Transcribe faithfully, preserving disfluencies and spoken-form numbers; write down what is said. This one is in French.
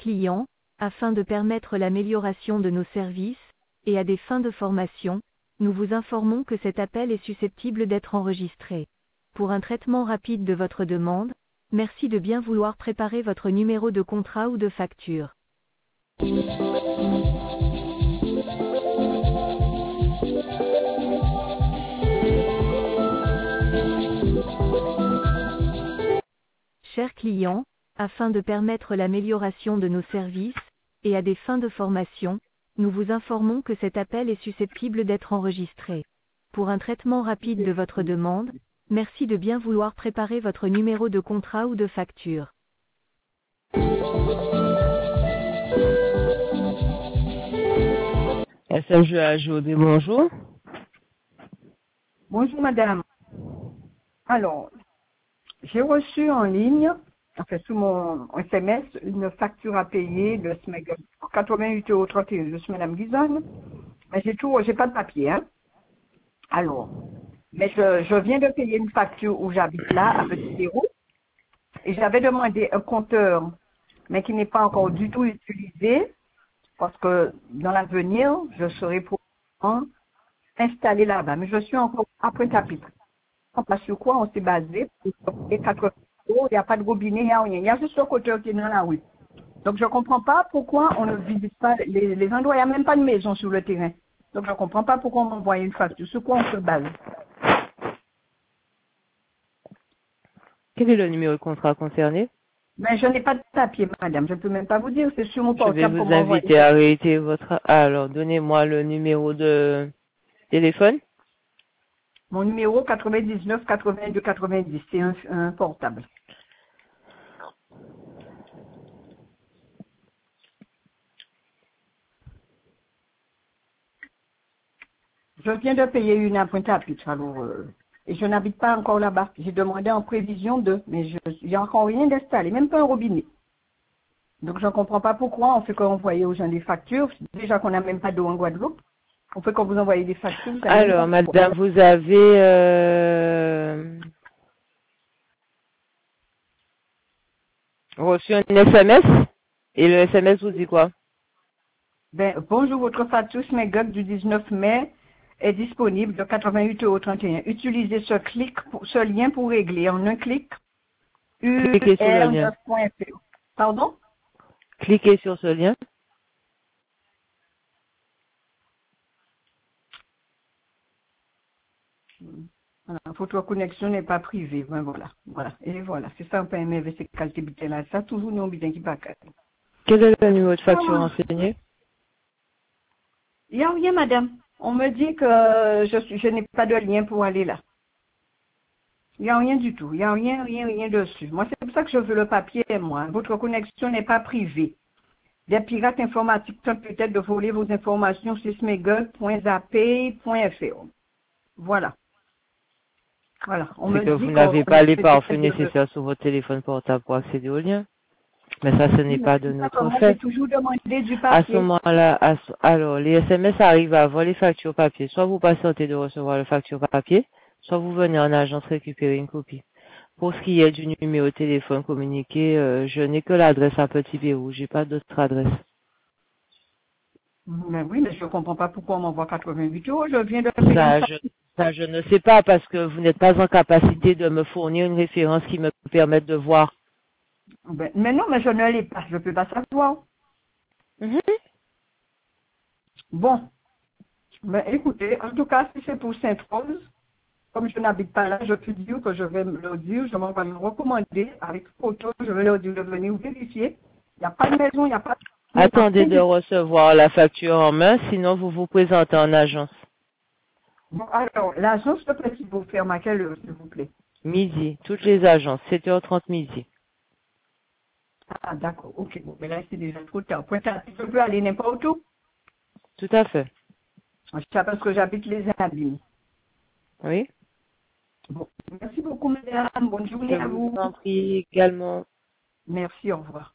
clients, afin de permettre l'amélioration de nos services, et à des fins de formation, nous vous informons que cet appel est susceptible d'être enregistré. Pour un traitement rapide de votre demande, merci de bien vouloir préparer votre numéro de contrat ou de facture. Chers clients, afin de permettre l'amélioration de nos services, et à des fins de formation, nous vous informons que cet appel est susceptible d'être enregistré. Pour un traitement rapide de votre demande, merci de bien vouloir préparer votre numéro de contrat ou de facture. S M G A J O D, bonjour. Bonjour madame. Alors, j'ai reçu en ligne, enfin sous mon S M S, une facture à payer de S M E G quatre-vingt-huit euros trente et un. Je suis madame Guizanne, mais j'ai tout, j'ai pas de papier, hein. Alors, mais je, je viens de payer une facture où j'habite là, à Petit Pérou, et j'avais demandé un compteur, mais qui n'est pas encore du tout utilisé, parce que dans l'avenir, je serai pour installé là-bas, mais je suis encore après chapitre. On passe sur quoi on s'est basé, et quatre euros, il n'y a pas de robinet, il n'y a rien. Il y a juste le compteur qui est dans la rue. Donc je ne comprends pas pourquoi on ne visite pas les, les endroits, il n'y a même pas de maison sur le terrain. Donc je ne comprends pas pourquoi on m'envoie une facture, sur quoi on se base. Quel est le numéro de contrat concerné? Mais je n'ai pas de papier, madame, je ne peux même pas vous dire, c'est sur mon Je vais portable vous qu'on m'envoie. inviter à réitérer votre... Alors, donnez-moi le numéro de téléphone. Mon numéro quatre-vingt-dix-neuf quatre-vingt-deux quatre-vingt-dix, c'est un, un portable. Je viens de payer une à Pointe-à-Pitre, alors, euh, et je n'habite pas encore là-bas. J'ai demandé en prévision de, mais je, il n'y a encore rien d'installé, même pas un robinet. Donc je ne comprends pas pourquoi on fait qu'envoyer aux gens des factures, déjà qu'on n'a même pas d'eau en Guadeloupe. On fait quand vous envoyez des factures. Vous Alors, madame, vous avez euh, reçu un S M S et le S M S vous dit quoi? Ben, bonjour, votre facture S M E G du dix-neuf mai est disponible de quatre-vingt-huit euros trente et un. Utilisez ce clic, pour, ce lien pour régler en un clic. Cliquez sur le lien. Pardon? Cliquez sur ce lien. Voilà, votre connexion n'est pas privée. Ben, voilà, voilà. Et voilà, c'est ça, on peut aimer avec ces qualités là. Ça, toujours, nous, bien qui pas. Quel est le numéro de facture renseigné? Il n'y a rien, madame. On me dit que je suis, je n'ai pas de lien pour aller là. Il n'y a rien du tout. Il n'y a rien, rien, rien dessus. Moi, c'est pour ça que je veux le papier, moi. Votre connexion n'est pas privée. Des pirates informatiques tentent peut-être de voler vos informations sur smegol point zappay point f r. Voilà. Voilà. On me C'est que dit vous n'avez pas les pare-feux de... nécessaires sur votre téléphone portable pour accéder au lien. Mais ça, ce n'est pas de notre Moi, fait. j'ai toujours demandé du À ce papier. moment-là, à ce- alors, les S M S arrivent avant les factures papier. Soit vous patientez de recevoir la facture papier, soit vous venez en agence récupérer une copie. Pour ce qui est du numéro de téléphone communiqué, euh, je n'ai que l'adresse à Petit Pérou. J'ai pas d'autre adresse. Mais oui, mais je ne comprends pas pourquoi on m'envoie quatre-vingt-huit euros. Je viens de Ça je, ça, je ne sais pas parce que vous n'êtes pas en capacité de me fournir une référence qui me permette de voir. Ben, mais non, mais je ne l'ai pas. Je ne peux pas savoir. Mm-hmm. Bon. Ben, écoutez, en tout cas, si c'est pour Sainte-Rose, comme je n'habite pas là, je peux dire que je vais leur dire, je m'en vais me recommander avec photo, je vais leur dire de venir vérifier. Il n'y a pas de maison, il n'y a pas de... Attendez de recevoir la facture en main, sinon vous vous présentez en agence. Bon, alors, l'agence de Petit vous ferme à quelle heure, s'il vous plaît? Midi, toutes les agences, sept heures trente midi. Ah, d'accord, ok, bon, mais là, c'est déjà trop tard. Je peux aller n'importe où? Tout à fait. Je sais parce que j'habite les Abîmes. Oui. Bon, merci beaucoup, madame. Bonne journée Je à vous. vous en prie également. Merci, au revoir.